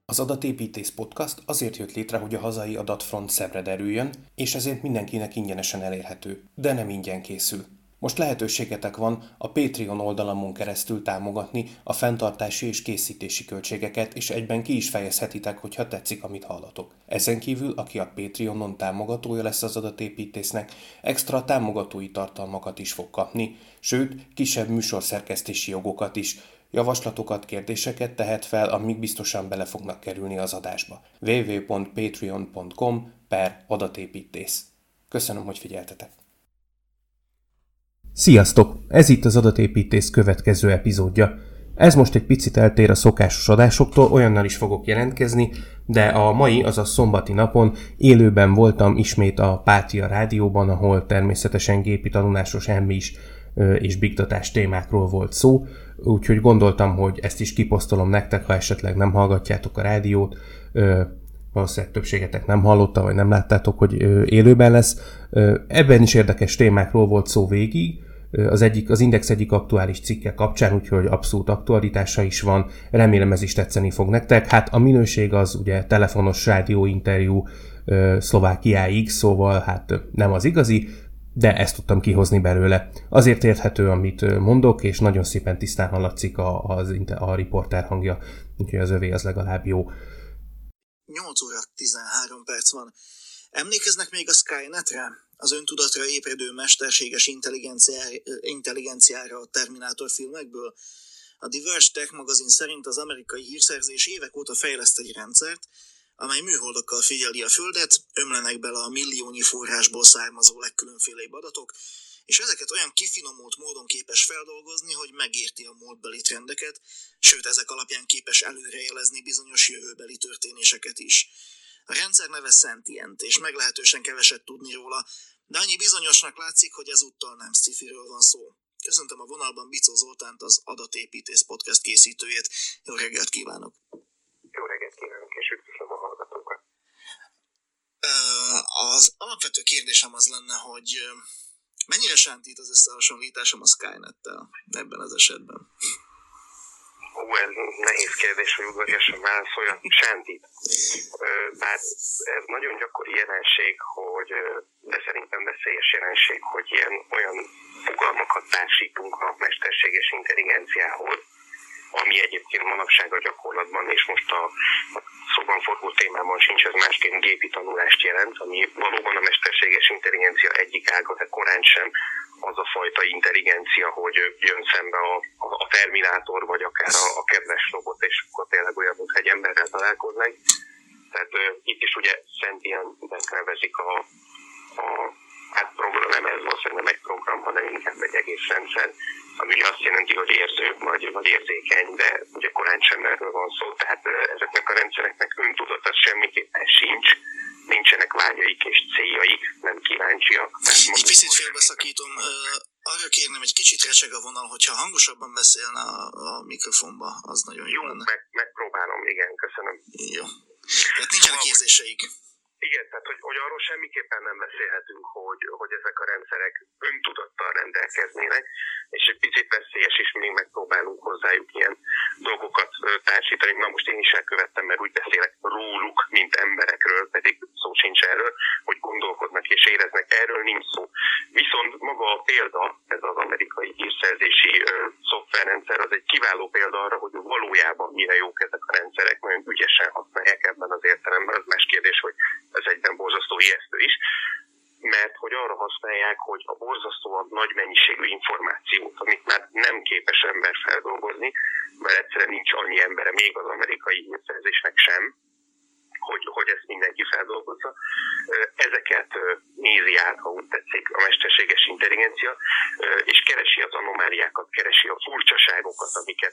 Az Adatépítész Podcast azért jött létre, hogy a hazai adatfront szebbre derüljön, és ezért mindenkinek ingyenesen elérhető, de nem ingyen készül. Most lehetőségetek van a Patreon oldalamon keresztül támogatni a fenntartási és készítési költségeket, és egyben ki is fejezhetitek, hogyha tetszik, amit hallatok. Ezen kívül, aki a Patreonon támogatója lesz az Adatépítésznek, extra támogatói tartalmakat is fog kapni, sőt, kisebb műsorszerkesztési jogokat is. Javaslatokat, kérdéseket tehet fel, amik biztosan bele fognak kerülni az adásba. www.patreon.com/adatépítész. Köszönöm, hogy figyeltetek! Sziasztok! Ez itt az Adatépítész következő epizódja. Ez most egy picit eltér a szokásos adásoktól, olyannal is fogok jelentkezni, de a mai, azaz szombati napon élőben voltam ismét a Pátria Rádióban, ahol természetesen gépi tanulásos MI-s és big datás témákról volt szó, úgyhogy gondoltam, hogy ezt is kiposztolom nektek, ha esetleg nem hallgatjátok a rádiót, valószínűleg többségetek nem hallotta, vagy nem láttátok, hogy élőben lesz. Ebben is érdekes témákról volt szó végig, az Index egyik aktuális cikke kapcsán, úgyhogy abszolút aktualitása is van, remélem ez is tetszeni fog nektek. Hát a minőség az ugye telefonos rádióinterjú Szlovákiáig, szóval hát nem az igazi, de ezt tudtam kihozni belőle. Azért érthető, amit mondok, és nagyon szépen tisztán hallatszik a riporter hangja, úgyhogy az övé az legalább jó. 8 óra 13 perc van. Emlékeznek még a Skynetre? Az öntudatra ébredő mesterséges intelligenciára a Terminátor filmekből? A Diverge Tech magazin szerint az amerikai hírszerzés évek óta fejleszt egy rendszert, amely műholdakkal figyeli a Földet, ömlenek bele a milliónyi forrásból származó legkülönfélébb adatok, és ezeket olyan kifinomult módon képes feldolgozni, hogy megérti a múltbeli trendeket, sőt ezek alapján képes előrejelezni bizonyos jövőbeli történéseket is. A rendszer neve Sentient, és meglehetősen keveset tudni róla, de annyi bizonyosnak látszik, hogy ezúttal nem sci-firől van szó. Köszöntöm a vonalban Bicó Zoltánt, az Adatépítész podcast készítőjét. Jó reggelt kívánok! Jó reggelt kívánok, és üdvözlöm a hallgatókat! Az alapvető kérdésem az lenne, hogy mennyire sántít az összehasonlításom a Skynettel ebben az esetben? Ez nehéz kérdés, hogy udvariasan válaszoljak. Sántít. Bár ez nagyon gyakori jelenség, de szerintem veszélyes jelenség, hogy olyan fogalmakat társítunk a mesterséges intelligenciához, ami egyébként manapság a gyakorlatban, és most a szóban forgó témában sincs, ez másként gépi tanulást jelent, ami valóban a mesterséges intelligencia egyik ága, de korán sem az a fajta intelligencia, hogy jön szembe a Terminátor, vagy akár a kedves robot, és akkor tényleg olyan, mintha egy emberrel találkoznak. Tehát itt is ugye Sentientnek nevezik program, nem ez valószínűleg nem egy program, hanem inkább egy egész rendszer, ami ugye azt jelenti, hogy érző vagy érzékeny, de ugye korán sem erről van szó, tehát ezeknek a rendszereknek öntudata semmiképpen sincs, nincsenek vágyaik és céljaik, nem kíváncsiak. Egy picit félbeszakítom, arra kérném, egy kicsit recseg a vonal, hogyha hangosabban beszélne a mikrofonba, az nagyon jó lenne. Megpróbálom, igen, köszönöm. Jó. Tehát nincsenek érzéseik. Igen, tehát hogy arról semmiképpen nem beszélhetünk, hogy ezek a rendszerek öntudattal rendelkeznének, és egy picit veszélyes is, még megpróbálunk hozzájuk ilyen dolgokat társítani. Na most én is elkövettem, mert úgy beszélek róluk, mint emberekről, pedig szó sincs erről, hogy gondolkodnak és éreznek, erről nincs szó. Viszont maga a példa, ez az amerikai hírszerzési szoftverrendszer, az egy kiváló példa arra, hogy valójában mire jók ezek a rendszerek, nagyon ügyesen használják ebben az értelemben. Az más kérdés, hogy ez egyben borzasztó ijesztő is, mert hogy arra használják, hogy a borzasztóan nagy mennyiségű információt, amit már nem képes ember feldolgozni, mert egyszerűen nincs annyi embere, még az amerikai hírszerzésnek sem, hogy ezt mindenki feldolgozza. Ezeket nézi át, ha úgy tetszik, a mesterséges intelligencia, és keresi az anomáliákat, keresi a furcsaságokat,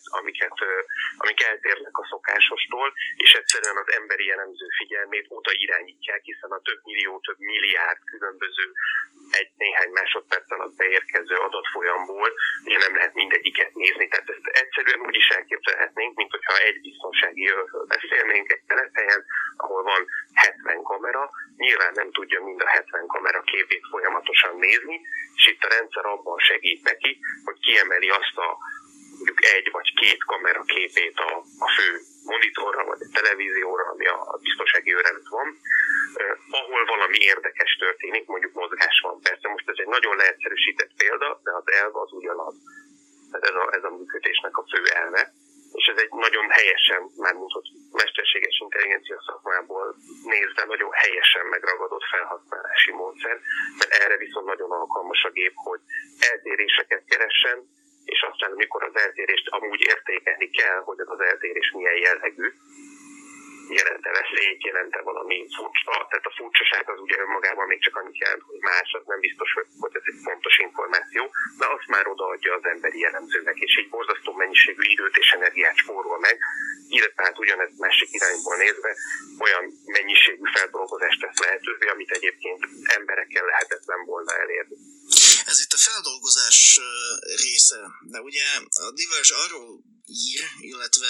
amik eltérnek a szokásostól, és egyszerűen az emberi elemző figyelmét oda irányítják, hiszen a több millió, több milliárd különböző néhány másodperc alatt beérkező adatfolyamból ugye nem lehet mindegyiket nézni. Tehát ezt egyszerűen úgy is elképzelhetnénk, mint hogyha egy biztonsági őrről beszélnénk egy telephelyen, ahol van 70 kamera, nyilván nem tudja mind a 70 kamera képét folyamatosan nézni, és itt a rendszer abban segít neki, hogy kiemeli azt a mondjuk egy vagy két kamera képét a fő monitorra, vagy egy televízióra, ami a biztonsági őr előtt van, ahol valami érdekes történik, mondjuk mozgás van. Persze most ez egy nagyon leegyszerűsített példa, de az elv az ugyanaz. Ez a működésnek a fő elve. És ez egy nagyon helyesen, már mondott mesterséges intelligencia szakmából nézve, nagyon helyesen megragadott felhasználási módszer, mert erre viszont nagyon alkalmas a gép, hogy eltéréseket keressen, és aztán amikor az eltérést amúgy értékelni kell, hogy az eltérés milyen jellegű, jelente veszélyt, jelente valami furcsa, tehát a furcsaság az ugye önmagában még csak annyit jelent, hogy más, az nem biztos, hogy ez egy fontos információ, de azt már odaadja az emberi jellemzőnek, és így borzasztó mennyiségű időt és energiát spórol meg, illetve hát ugyanezt másik irányból nézve olyan mennyiségű feldolgozást tesz lehetővé, amit egyébként emberekkel lehetetlen volna elérni. Ez itt a feldolgozás része, de ugye a Diverge arról ír, illetve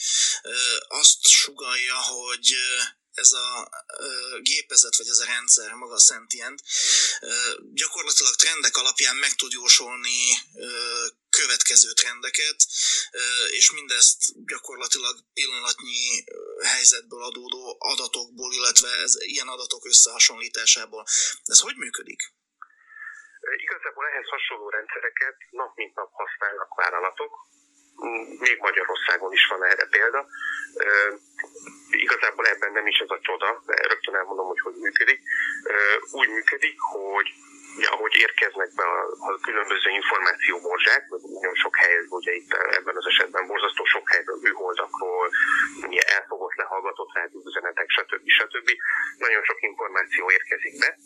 azt sugallja, hogy ez a gépezet, vagy ez a rendszer, maga a Sentient, gyakorlatilag trendek alapján meg tud jósolni következő trendeket, és mindezt gyakorlatilag pillanatnyi helyzetből adódó adatokból, illetve ilyen adatok összehasonlításából. Ez hogy működik? Igazából ehhez hasonló rendszereket nap mint nap használnak vállalatok, még Magyarországon is van erre példa. Igazából ebben nem is ez a csoda, de rögtön elmondom, hogy működik. Úgy működik, hogy ja, ahogy érkeznek be a különböző információmorzsák, nagyon sok helyről, ugye itt ebben az esetben borzasztó sok helyről, műholdakról, elfogott, lehallgatott rádióüzenetek, stb. Nagyon sok információ érkezik be.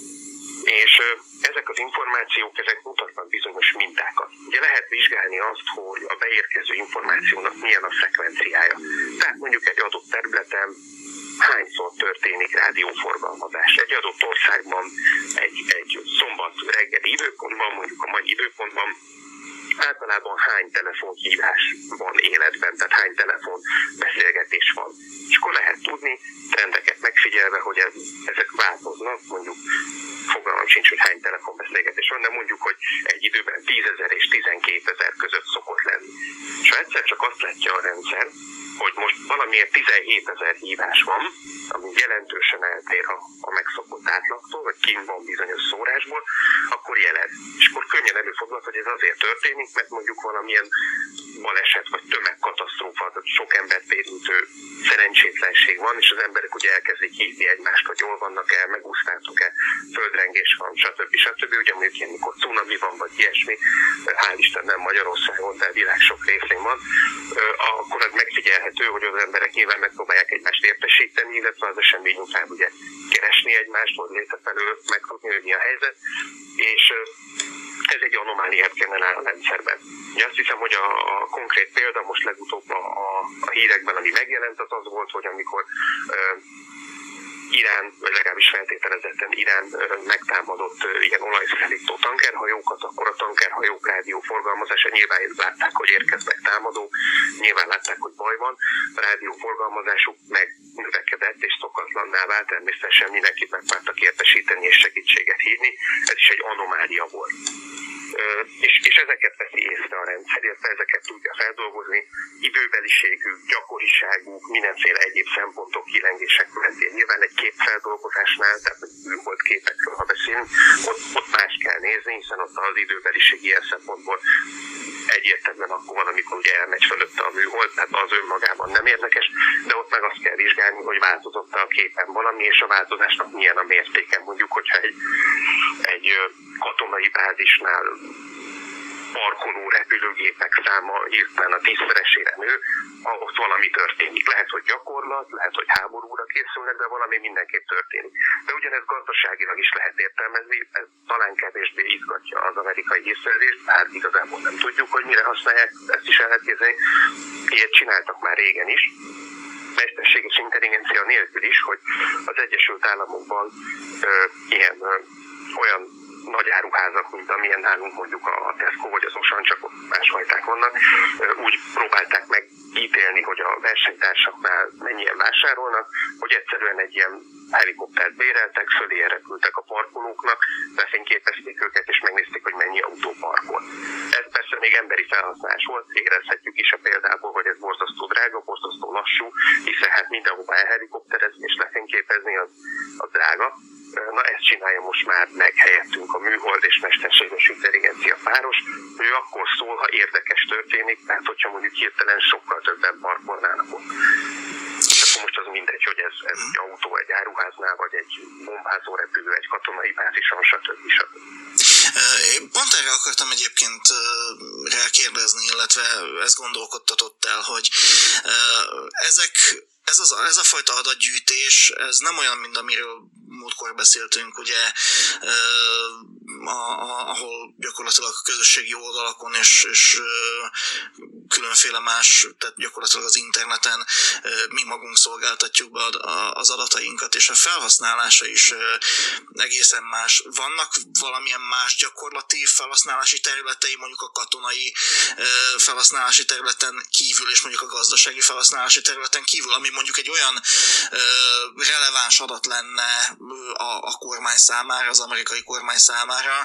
És ezek az információk, ezek mutatnak bizonyos mintákat. Ugye lehet vizsgálni azt, hogy a beérkező információnak milyen a szekvenciája. Tehát mondjuk egy adott területen hányszor történik rádióforgalmazás. Egy adott országban egy szombat reggeli időpontban, mondjuk a mai időpontban általában hány telefonhívás van életben, tehát hány telefonbeszélgetés van. És akkor lehet tudni, trendeket megfigyelve, hogy ezek változnak, mondjuk fogalmam sincs, hogy hány telefonbeszélgetés van, de mondjuk, hogy egy időben 10 000 és 12 000 között szokott lenni. És ha egyszer csak azt látja a rendszer, hogy most valamiért 17 000 hívás van, ami jelentősen eltér a megszokott átlagtól, vagy kint van bizonyos szórásból, akkor jelez. És akkor könnyen előfordulhat, hogy ez azért történik, mert mondjuk valamilyen baleset vagy tömegkatasztrófa, sok embert érintő szerencsétlenség van, és az emberek ugye elkezdik hívni egymást, hogy jól vannak-e, megúsztátok-e, földrengés van, stb. Ugye mondjuk ilyen, mikor cunami van, vagy ilyesmi, hál' Isten nem Magyarországon, de a világ sok részén van, akkor az megfigyelhető, hogy az emberek nyilván megpróbálják egymást értesíteni, illetve az esemény után ugye keresni egymást, vagy létefelől megtudni, hogy mi a helyzet, és ez egy anomáliát generál a rendszerben. Ugye azt hiszem, hogy a konkrét példa most legutóbb a hírekben, ami megjelent, az volt, hogy amikor Irán, vagy legalábbis feltételezetten Irán megtámadott ilyen olajszállító tankerhajókat, akkor a tankerhajók rádióforgalmazása nyilván látták, hogy érkeznek támadók, nyilván látták, hogy baj van, a rádióforgalmazásuk megnövekedett és szokatlanná vált, természetesen mindenkit megpártak értesíteni és segítséget hívni, ez is egy anomália volt. És ezeket veszi észre a rendszer, illetve ezeket tudja feldolgozni, időbeliségük, gyakoriságuk, mindenféle egyéb szempontok, kilengések mentén. Nyilván egy képfeldolgozásnál, tehát műhold képekről, ha beszélünk, ott más kell nézni, hiszen ott az időbeliség ilyen szempontból egyértelműen akkor van, amikor ugye elmegy fölötte a műhold, tehát az önmagában nem érdekes, de ott meg azt kell vizsgálni, hogy változott a képen valami, és a változásnak milyen a mértéke. Mondjuk, hogyha egy katonai bázisnál parkoló repülőgépek száma hirtelen a 10-szeresére nő, ott valami történik. Lehet, hogy gyakorlat, lehet, hogy háborúra készülnek, de valami mindenképp történik. De ugyanez gazdaságilag is lehet értelmezni, ez talán kevésbé izgatja az amerikai hírszerzést, hát igazából nem tudjuk, hogy mire használják, ezt is el lehet képzelni. Ilyet csináltak már régen is, mesterséges intelligencia nélkül is, hogy az Egyesült Államokban olyan nagy áruházak, mint amilyen nálunk mondjuk a Tesco vagy az Auchan, csak másfajták vannak, úgy próbálták megítélni, hogy a versenytársaknál mennyien vásárolnak, hogy egyszerűen egy ilyen helikoptert béreltek, fölé repültek a parkolóknak, befényképezték őket, és megnézték, hogy mennyi autó parkol. Ez persze először még emberi felhasználás volt, érezhetjük is a példából, hogy ez borzasztó drága, borzasztó lassú, hiszen hát mindenhova elhelikopterezni és lefényképezni az drága. Na ezt csinálja most már meg helyettünk a műhold és mesterséges intelligencia páros. Ő akkor szól, ha érdekes történik, tehát hogyha mondjuk hirtelen sokkal többen parkolnának ott. Akkor most az mindegy, hogy ez egy autó egy áruháznál, vagy egy bombázó repülő, egy katonai bázison, stb. Pont erre akartam egyébként rákérdezni, illetve ezt gondolkodtatott el, hogy ez a fajta adatgyűjtés, ez nem olyan, mint amiről múltkor beszéltünk, ugye, ahol gyakorlatilag a közösségi oldalakon és különféle más, tehát gyakorlatilag az interneten mi magunk szolgáltatjuk be az adatainkat, és a felhasználása is egészen más. Vannak valamilyen más gyakorlati felhasználási területei, mondjuk a katonai felhasználási területen kívül, és mondjuk a gazdasági felhasználási területen kívül, ami mondjuk egy olyan releváns adat lenne a kormány számára, az amerikai kormány számára,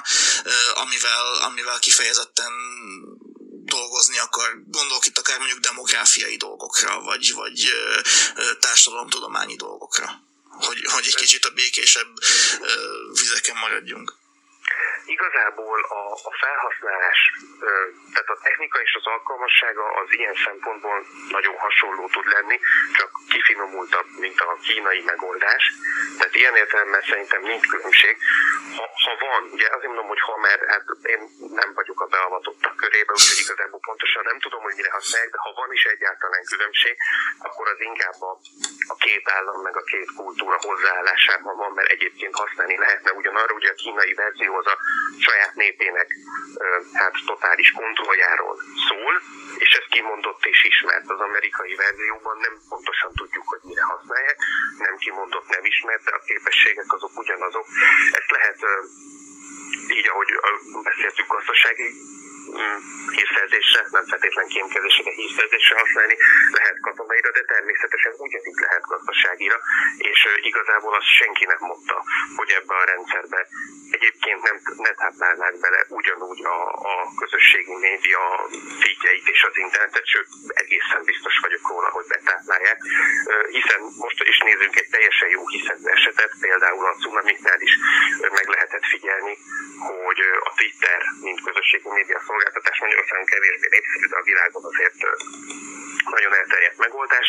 amivel kifejezetten dolgozni akar. Gondolok itt akár mondjuk demográfiai dolgokra, vagy társadalomtudományi dolgokra, hogy egy kicsit a békésebb vizeken maradjunk. Igazából a felhasználás, tehát a technika és az alkalmassága az ilyen szempontból nagyon hasonló tud lenni, csak kifinomultabb, mint a kínai megoldás. Tehát ilyen értelemben szerintem nincs különbség. Ha van, ugye azért mondom, hogy ha, mert hát én nem vagyok a beavatottak körében, úgyhogy igazából pontosan nem tudom, hogy mire használják, de ha van is egyáltalán különbség, akkor az inkább a két állam meg a két kultúra hozzáállásában van, mert egyébként használni lehetne ugyanarra, ugye a kínai verzió az a saját népének hát totális kontrolljáról szól, és ez kimondott és ismert. Az amerikai verzióban nem pontosan tudjuk, hogy mire használják, nem kimondott, nem ismert, de a képességek azok ugyanazok. Ezt lehet így, ahogy beszéltük, gazdasági hírszerzésre, nem feltétlen kémkedésre, de hírszerzésre használni, lehet katonaira, de természetesen ugyanígy lehet gazdaságira, és igazából azt senki nem mondta, hogy ebbe a rendszerbe egyébként ne táplálnák bele ugyanúgy a közösségi média feedjeit és az internetet, sőt egészen biztos vagyok róla, hogy betáplálják, hiszen most is nézzünk egy teljesen jó hiszemű esetet, például a cunamiknál is meg lehetett figyelni, hogy a Twitter, mint közösségi média szolgáltatás Magyarországon kevésbé népszerű, de a világon azért nagyon elterjedt megoldás.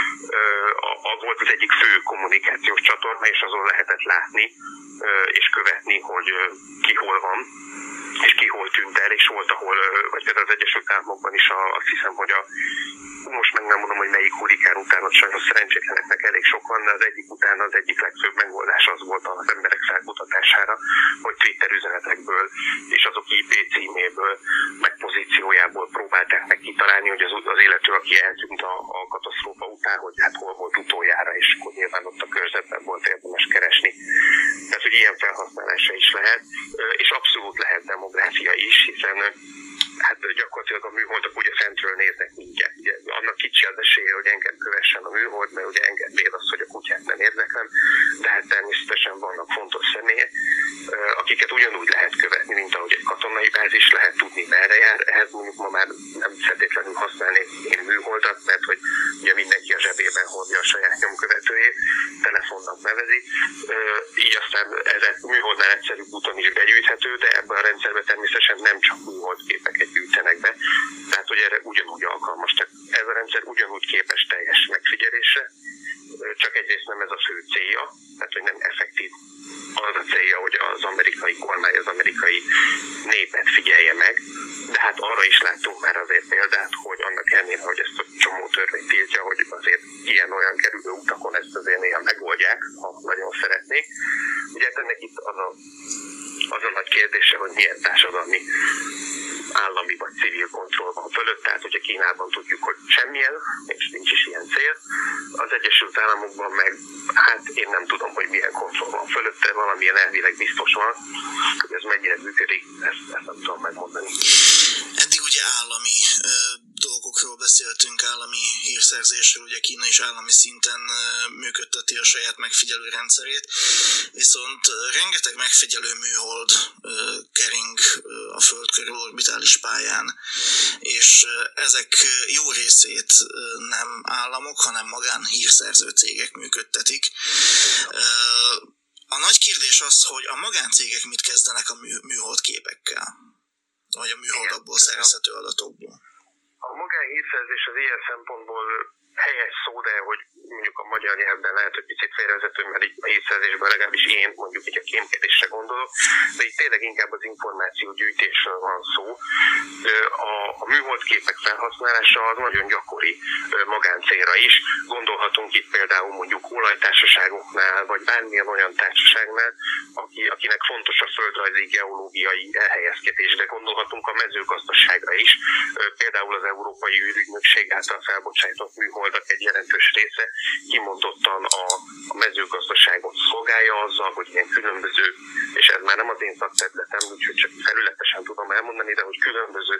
Volt az egyik fő kommunikációs csatorna, és azon lehetett látni és követni, hogy ki hol van, és ki hol tűnt el, és volt, ahol, vagy például az Egyesült Államokban is azt hiszem, hogy most meg nem mondom, hogy melyik hurikán után, ott sajnos szerencsétleneknek elég sok van, de az egyik után az egyik legfőbb megoldás az volt az emberek felkutatására, hogy Twitter üzenetekből és azok IP címéből, meg pozíciójából próbálták meg kitalálni, hogy az illető, aki eltűnt a katasztrófa után, hogy hát hol volt utoljára, és akkor nyilván ott a körzetben volt érdemes keresni. Tehát, hogy ilyen felhasználása is lehet, és abszolút lehet demográfia is, hiszen hát gyakorlatilag a műholdak ugye fentről néznek mindjárt. Ugye, annak kicsi az esélye, hogy engem kövessen a műhold, mert ugye engednéd azt, hogy a kutyát nem érdeklem, de hát természetesen vannak fontos személyek, akiket ugyanúgy lehet követni, mint ahogy egy katonai bázis, lehet tudni, merre jár. Ehhez mondjuk ma már nem feltétlenül használnék én műholdat, mert hogy ugye mindenki a zsebében hordja a saját nyomkövetőjét, telefonnak nevezi, így aztán ez a műholdnál egyszerűbb úton is begyűjthető, de ebben a rendszerben természetesen nem csak műholdképeket gyűjtenek be, tehát hogy erre ugyanúgy alkalmas. Tehát ez a rendszer ugyanúgy képes teljes megfigyelésre, csak egyrészt nem ez a fő célja, tehát hogy nem effektív az a célja, hogy az amerikai kormány, az amerikai népet figyelje meg, de hát arra is láttunk már azért példát, hogy annak ellenére, hogy ezt a csomó törvény tiltja, hogy azért ilyen-olyan kerülő utakon ezt azért néha megoldják, ha nagyon szeretnék. Ugye ennek itt az a nagy kérdése, hogy milyen társadalmi állami vagy civil kontroll van fölött, tehát ugye Kínában tudjuk, hogy semmilyen, és nincs is ilyen cél. Az Egyesült Államokban meg, hát én nem tudom, hogy milyen kontroll van fölötte, valamilyen elvileg biztos van, hogy ez mennyire működik, ezt nem tudom megmondani. Eddig ugye állami dolgokról beszéltünk, állami hírszerzésről, ugye Kína is állami szinten működteti a saját megfigyelő rendszerét, viszont rengeteg megfigyelő műhold kering a föld körül, orbitális pályán, és ezek jó részét nem államok, hanem magán hírszerző cégek működtetik. A nagy kérdés az, hogy a magáncégek mit kezdenek a műhold képekkel, vagy a műholdakból szerezhető adatokból. A magánhírszerzés az ilyen szempontból helyes szó, de hogy mondjuk a magyar nyelvben lehet, hogy picit félrevezető, mert így a hírszerzésben legalábbis én mondjuk így a kémkedésre gondolok, de itt tényleg inkább az információgyűjtésről van szó. A műholdképek felhasználása az nagyon gyakori magáncélra is. Gondolhatunk itt például mondjuk olajtársaságoknál, vagy bármilyen olyan társaságnál, akinek fontos a földrajzi geológiai elhelyezkedés, de gondolhatunk a mezőgazdaságra is. Például az Európai űrügynökség által felbocsájtott műholdak egy jelentős része kimondottan a mezőgazdaságot szolgálja azzal, hogy ilyen különböző, és ez már nem az én szakterületem, úgyhogy csak felületesen tudom elmondani, de hogy különböző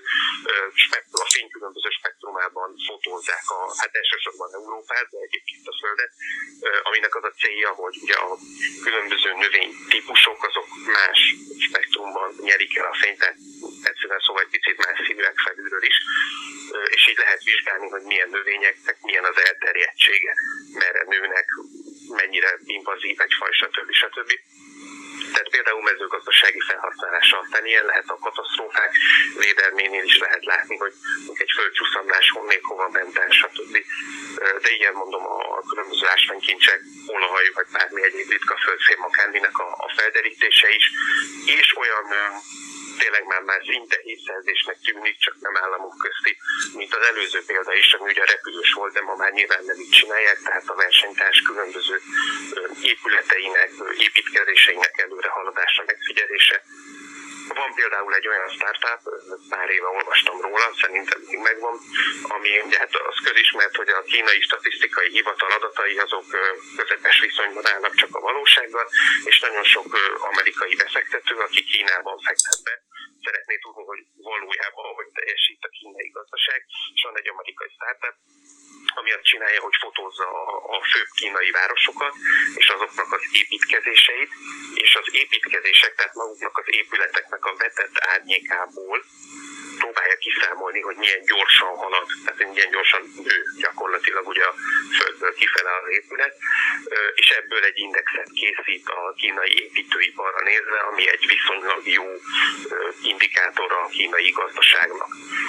a fény különböző spektrumában fotózzák hát elsősorban Európát, de egyébként a Földet, aminek az a célja, hogy ugye a különböző növénytípusok azok más spektrumban nyerik el a fényt, tehát egyszerűen szóval egy picit más színűek felülről is, és így lehet vizsgálni, hogy milyen növényeknek milyen az elterjedtsége, merre nőnek, mennyire invazív egy faj, stb. Tehát például mezőgazdasági felhasználása, aztán ilyen lehet a katasztrófák védelménél is lehet látni, hogy egy földcsúszamlás honnét hova ment el, stb. De ilyen mondom a különböző ásványkincsek, olaj, vagy bármi egyéb ritka földszén, akárminek a felderítése is, és olyan tényleg már szinte hírszerzésnek tűnik, csak nem államok közti, mint az előző példa is, ami ugye repülős volt, de ma már nyilván nem így csinálják, tehát a versenytárs különböző épületeinek, építkezéseinek előrehaladása, megfigyelése. Van például egy olyan startup, pár éve olvastam róla, szerintem még megvan, ami ugye hát az közismert, hogy a kínai statisztikai hivatal adatai azok közepes viszonyban állnak csak a valósággal, és nagyon sok amerikai befektető, aki Kínában fektet be, szeretné tudni, hogy valójában hogy teljesít a kínai gazdaság, és van egy amerikai startup, ami azt csinálja, hogy fotózza a főbb kínai városokat, és azoknak az építkezéseit, és az építkezések, tehát maguknak az épületeknek a vetett árnyékából próbálja kiszámolni, hogy milyen gyorsan halad, tehát milyen gyorsan nő gyakorlatilag ugye a földből kifele az épület, és ebből egy indexet készít a kínai építőiparra nézve, ami egy viszonylag jó indikátor a kínai gazdaságnak.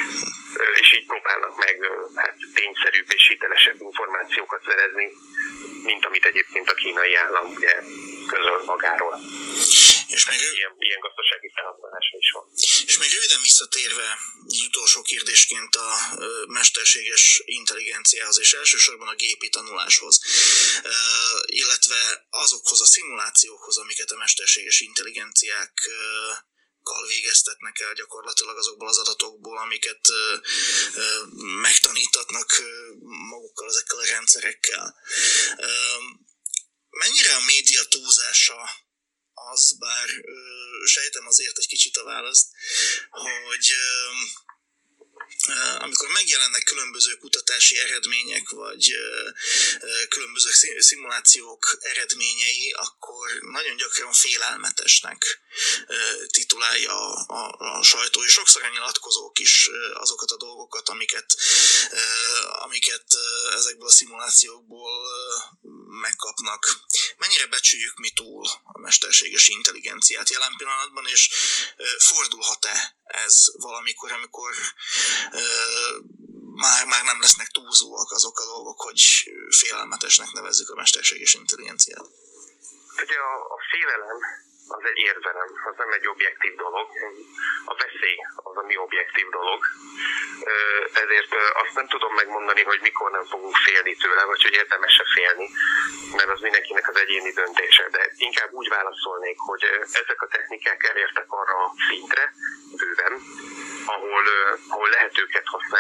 És így próbálnak meg hát, tényszerűbb és hitelesebb információkat szerezni, mint amit egyébként a kínai állam ugye közöl magáról. És még ilyen gazdasági felhasználása is van. És még röviden visszatérve utolsó kérdésként a mesterséges intelligenciához, és elsősorban a gépi tanuláshoz, illetve azokhoz a szimulációkhoz, amiket a mesterséges intelligenciák végeztetnek el gyakorlatilag azokból az adatokból, amiket megtanítatnak magukkal, ezekkel a rendszerekkel. Mennyire a média túlzása az, bár sejtem azért egy kicsit a választ, hogy amikor megjelennek különböző kutatási eredmények, vagy különböző szimulációk eredményei, akkor nagyon gyakran félelmetesnek titulálja a sajtó, és sokszor a nyilatkozók is azokat a dolgokat, amiket ezekből a szimulációkból megkapnak. Mennyire becsüljük mi túl a mesterséges intelligenciát jelen pillanatban, és fordulhat-e ez valamikor, amikor már nem lesznek túlzóak azok a dolgok, hogy félelmetesnek nevezzük a mesterséges intelligenciát? Ugye a félelem az egy érzelem, az nem egy objektív dolog. A veszély az, ami objektív dolog. Ezért azt nem tudom megmondani, hogy mikor nem fogunk félni tőle, vagy hogy érdemes-e félni, mert az mindenkinek az egyéni döntése. De inkább úgy válaszolnék, hogy ezek a technikák elértek arra a szintre, bőven, ahol lehet őket használni,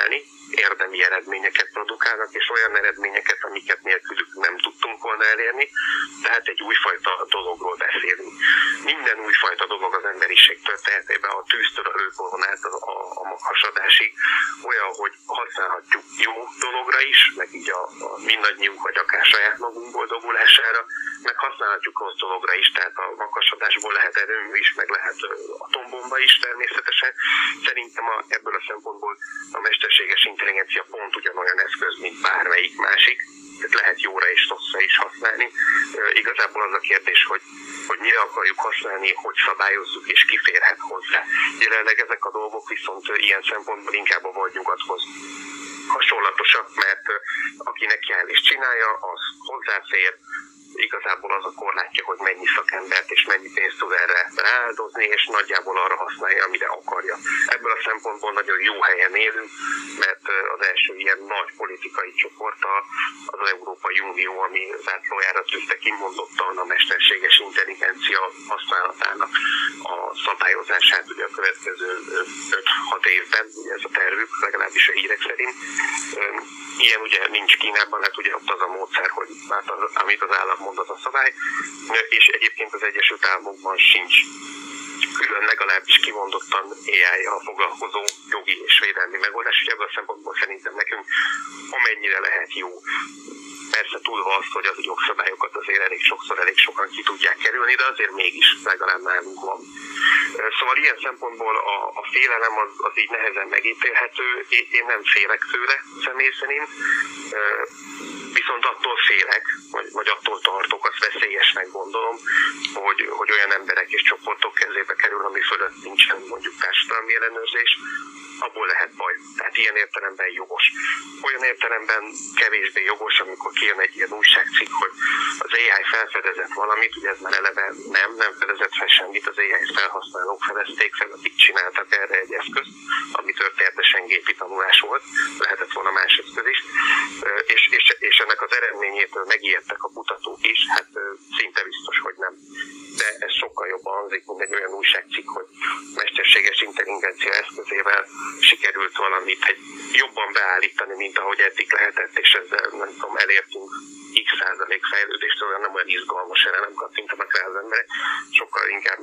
érdemi eredményeket produkálnak, és olyan eredményeket, amiket nélkülük nem tudtunk volna elérni. Tehát egy újfajta dologról beszélünk. Minden újfajta dolog az emberiség történetében, a tűztől a hőkoron át a hasadásig olyan, hogy használhatjuk jó dologra is, meg így a mindannyiunk, vagy akár saját magunk boldogulására, meg használhatjuk rossz dologra is, tehát a makasadásból lehet erőmű is, meg lehet atombomba is természetesen. Szerintem ebből a szempontból a mesterséges intelligencia pont ugyanolyan eszköz, mint bármelyik másik. Tehát lehet jóra és rosszra is használni. Igazából az a kérdés, hogy mire akarjuk használni, hogy szabályozzuk és ki férhet hozzá. Jelenleg ezek a dolgok viszont ilyen szempontból inkább a vadnyugathoz hasonlatosak, mert aki neki áll és csinálja, az hozzáfér. Igazából az a korlátja, hogy mennyi szakembert és mennyi pénzt tud erre rááldozni, és nagyjából arra használja, amire akarja. Ebből a szempontból nagyon jó helyen élünk, mert az első ilyen nagy politikai csoport az Európai Unió, ami zászlójára tűzte kimondottan a mesterséges intelligencia használatának a szabályozását ugye a következő 5-6 évben, ugye ez a tervük, legalábbis a hírek szerint. Ilyen ugye nincs Kínában, hát ugye ott az a módszer, hogy amit az állam mond, az a szabály, és egyébként az Egyesült Államokban sincs külön, legalábbis kimondottan AI-jal foglalkozó jogi és védelmi megoldás, és ebből a szempontból szerintem nekünk amennyire lehet jó. Persze tudva azt, hogy az jogszabályokat azért elég sokan ki tudják kerülni, de azért mégis legalább nálunk van. Szóval ilyen szempontból a félelem az így nehezen megítélhető, én nem félek tőle személy szerint, viszont attól félek, vagy attól tartok, azt veszélyesnek gondolom, hogy olyan emberek és csoportok kezébe kerül, ami fölött nincsen mondjuk társadalmi ellenőrzés, abból lehet baj. Tehát ilyen értelemben jogos. Olyan értelemben kevésbé jogos, amikor kijön egy ilyen újságcikk, hogy az AI felfedezett valamit, ugye ez már eleve nem fedezett fel semmit, az AI felhasználók fedezték fel, akik csináltak erre egy eszközt, ami történetesen gépi tanulás volt, lehetett volna más eszköz is, és ennek az eredményétől megijedtek a kutatók is, hát szinte biztos, hogy nem. De ez sokkal jobban hangzik, mint egy olyan újságcikk, hogy mesterséges intelligencia eszközével sikerült valamit jobban beállítani, mint ahogy eddig lehetett, és ezzel nem tudom, elértünk x% fejlődést, olyan nem olyan izgalmas, erre nem kattintanak rá az emberek, sokkal inkább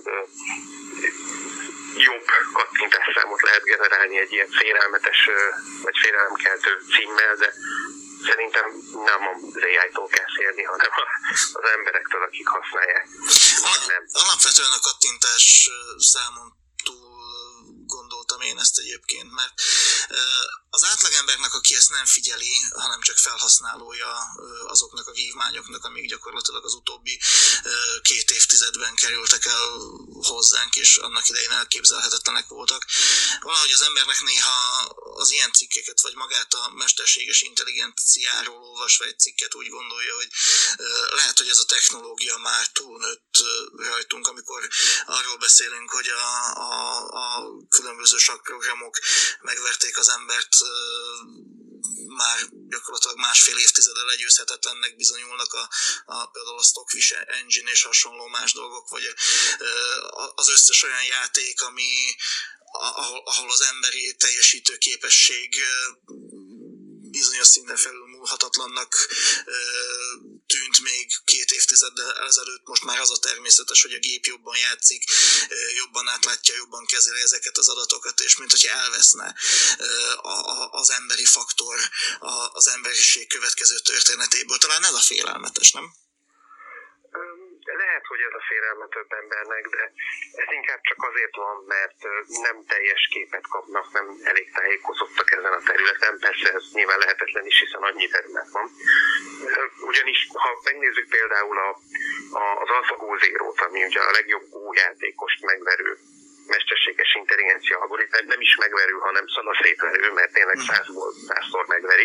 jobb kattintásszámot lehet generálni egy ilyen félelmetes vagy félelemkeltő címmel, de szerintem nem az AI-tól kell félni, hanem az emberektől, akik használják. Alapvetően a kattintás számon túl gondoltam én ezt egyébként, mert az átlagembernek, aki ezt nem figyeli, hanem csak felhasználója azoknak a vívmányoknak, amik gyakorlatilag az utóbbi 2 évtizedben kerültek el hozzánk, és annak idején elképzelhetetlenek voltak. Valahogy az embernek néha az ilyen cikkeket, vagy magát a mesterséges intelligenciáról olvasva egy cikket úgy gondolja, hogy lehet, hogy ez a technológia már túlnőtt rajtunk, amikor arról beszélünk, hogy a különböző sakprogramok megverték az embert, már gyakorlatilag 1,5 évtizeddel legyőzhetetlennek bizonyulnak például a Stockfish Engine és hasonló más dolgok, vagy az összes olyan játék, ahol az emberi teljesítő képesség bizonyos szinten felülmúlhatatlannak tűnt még 2 évtizeddel ezelőtt, most már az a természetes, hogy a gép jobban játszik, jobban átlátja, jobban kezeli ezeket az adatokat, és mint hogyha elveszne az emberi faktor az emberiség következő történetéből. Talán ez a félelmetes, nem? Lehet, hogy ez a félelme több embernek, de ez inkább csak azért van, mert nem teljes képet kapnak, nem elég tájékozottak ezen a területen. Persze ez nyilván lehetetlen is, hiszen annyi terület van. Ugyanis, ha megnézzük például az AlphaGo Zero-t, ami ugye a legjobb Go játékost megverő mesterséges intelligencia algoritmus, nem is megverő, hanem szanaszétverő, mert tényleg 100-ból 100-szor megveri.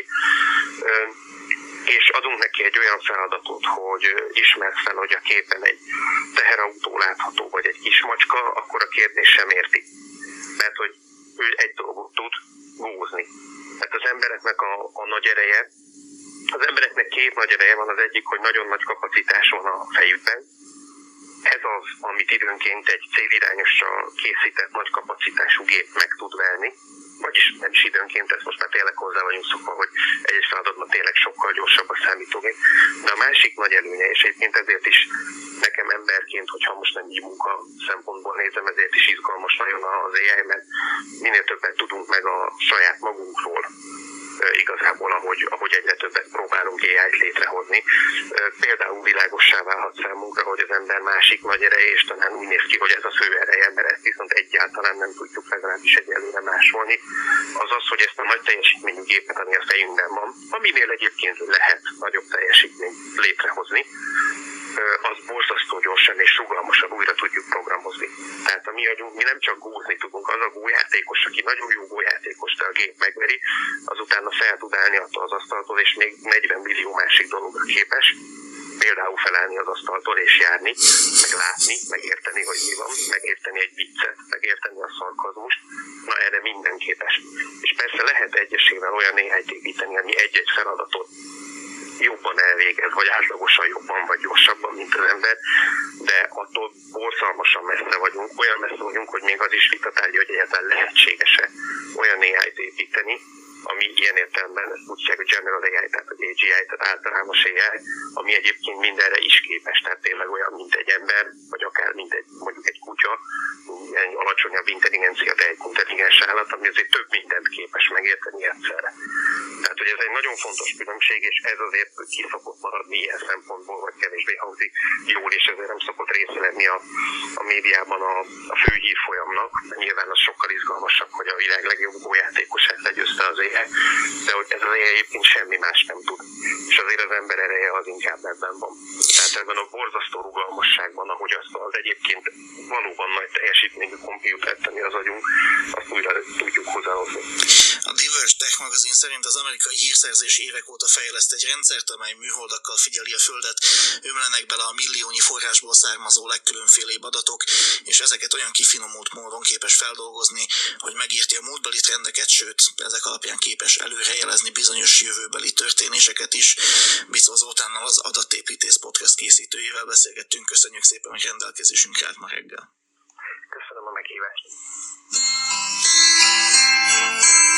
És adunk neki egy olyan feladatot, hogy ismert fel, hogy a képen egy teherautó látható, vagy egy kis macska, akkor a kérdés sem érti. Mert hogy ő egy dolgot tud, gózni. Tehát az embereknek a nagy ereje, az embereknek 2 nagy ereje van, az egyik, hogy nagyon nagy kapacitás van a fejükben, ez az, amit időnként egy célirányossal készített nagy kapacitású gép meg tud venni, vagyis nem is időnként, ezt most már tényleg hozzá vagyunk szokva, hogy egy feladatban tényleg sokkal gyorsabb a számítógép. De a másik nagy előnye, és egyébként ezért is nekem emberként, hogyha most nem így munka szempontból nézem, ezért is izgalmas nagyon az AI, mert minél többet tudunk meg a saját magunkról, igazából, ahogy egyre többet próbálunk AI-t létrehozni. Például világossá válhat számunkra, hogy az ember másik nagy ereje, és talán úgy néz ki, hogy ez a fő ereje, mert ezt viszont egyáltalán nem tudjuk legalábbis egyelőre másolni. Az az, hogy ezt a nagy teljesítményű gépet, ami a fejünkben van, aminél egyébként lehet nagyobb teljesítményt létrehozni, az borzasztó gyorsan és rugalmasan újra tudjuk programozni. Tehát a mi agyunk, mi nem csak gózni tudunk, az a gójátékos, aki nagyon jó gójátékos, de a gép megveri, azutána fel tud állni attól az asztaltól, és még 40 millió másik dologra képes. Például felállni az asztaltól és járni, meg látni, megérteni, hogy mi van, megérteni egy viccet, megérteni a szarkazmust. Na erre minden képes. És persze lehet egyesével olyan AI-t építeni, ami egy-egy feladatot jobban elvégez, vagy átlagosan jobban, vagy gyorsabban, mint az ember, de attól borzalmasan messze vagyunk, olyan messze vagyunk, hogy még az is vitatárgya, hogy egyáltalán lehetséges-e olyan AI-t építeni, ami ilyen értelemben ezt úgy hívják, a General AI, tehát az AGI, tehát általános AI, ami egyébként mindenre is képes, tehát tényleg olyan, mint egy ember, vagy akár mint mondjuk egy kutya, egy alacsonyabb intelligencia, de egy intelligens állat, ami azért több mindent képes megérteni egyszerre. Tehát, hogy ez egy nagyon fontos különbség, és ez azért ki szokott maradni ilyen szempontból, vagy kevésbé hangzik jól, és ezért nem szokott része lenni a médiában a fő hírfolyamnak. Nyilván az sokkal izgalmasabb, hogy a világ legjobb gójátékosát legyőzte az AI, de hogy ez az AI egyébként semmi más nem tud. És azért az ember ereje az inkább ebben van. Tehát ebben a borzasztó rugalmasságban, ahogy azt az egyébként valóban nagy teljesítményű kompjútert tenni az agyunk, azt újra tudjuk hozzáhozni. A Diverge Tech magazin szerint az amerikai hírszerzés évek óta fejleszt egy rendszert, amely műholdakkal figyeli a Földet, ömlenek bele a milliónyi forrásból származó legkülönfélébb adatok, és ezeket olyan kifinomult módon képes feldolgozni, hogy megírti a múltbeli trendeket, sőt, ezek alapján képes előrejelezni bizonyos jövőbeli történéseket is. Bicó Zoltánnal, az Adatépítész podcast készítőjével beszélgettünk. Köszönjük szépen, hogy rendelkezésünkre állt ma reggel. Köszönöm a meghívást.